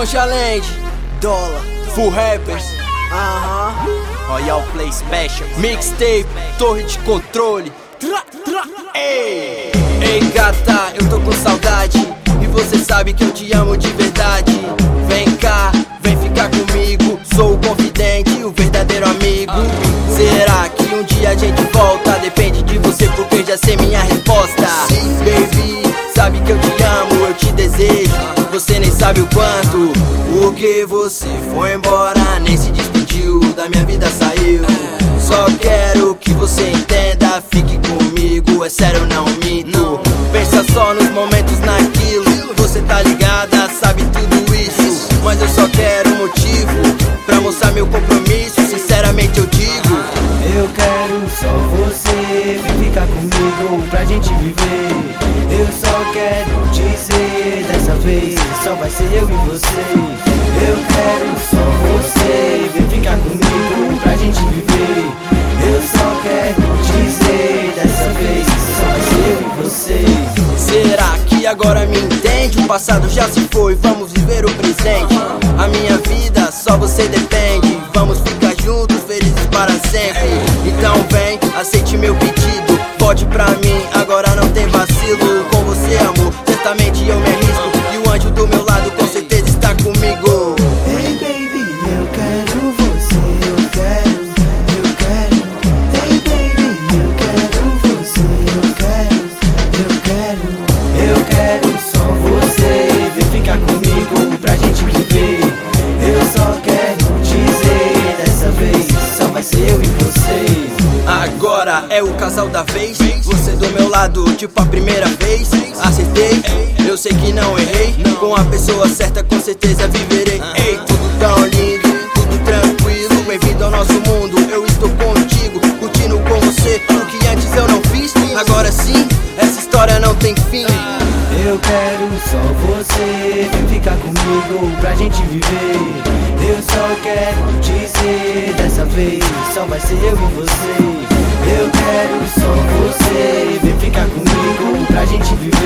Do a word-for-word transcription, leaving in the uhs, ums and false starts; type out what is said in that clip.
Ganja Land, Dólar, Full Rappers, Aham, Royal Play Special, Mixtape, Torre de Controle. Ei, ei gata, eu tô com saudade e você sabe que eu te amo de verdade. Vem cá, vem ficar comigo, sou o confidente, o verdadeiro amigo. Será que um dia a gente volta? Depende de você porque já sei minha resposta. Baby, sabe que eu te amo, eu te desejo, você nem sabe o quanto. Porque você foi embora, nem se despediu, da minha vida saiu. Só quero que você entenda, fique comigo, é sério, não minto. Pensa só nos momentos naquilo, você tá ligada, sabe tudo isso. Mas eu só quero um motivo pra mostrar meu compromisso, sinceramente eu digo. eu quero só você, vem ficar comigo pra gente viver. Eu só quero dizer, dessa vez só vai ser eu e você. Eu quero só você, vem ficar comigo pra gente viver. Eu só quero dizer, dessa vez só vai ser eu e você. Será que agora me entende? O passado já se foi, vamos viver o presente. A minha vida só você depende, vamos ficar juntos, felizes para sempre. Então vem, aceite meu pedido, volte pra mim, agora não tem vacilo. Com você amor, certamente eu me arrisco, e o anjo do meu lado com certeza está comigo. Hey baby, eu quero você, eu quero, eu quero. Hey baby, eu quero você, eu quero, eu quero. Eu quero só você, vem ficar comigo pra gente viver. Eu só quero dizer, dessa vez só vai ser eu e você. Agora é o casal da vez, você do meu lado, tipo a primeira vez. Acertei, eu sei que não errei, com a pessoa certa com certeza viverei. Ei, tudo tão lindo, tudo tranquilo, bem-vindo ao nosso mundo. Eu estou contigo, curtindo com você o que antes eu não fiz. Agora sim, essa história não tem fim. Eu quero só você, vem ficar comigo pra gente viver. Eu só quero dizer, dessa vez só vai ser eu e você. Eu quero só você, vem ficar comigo pra gente viver.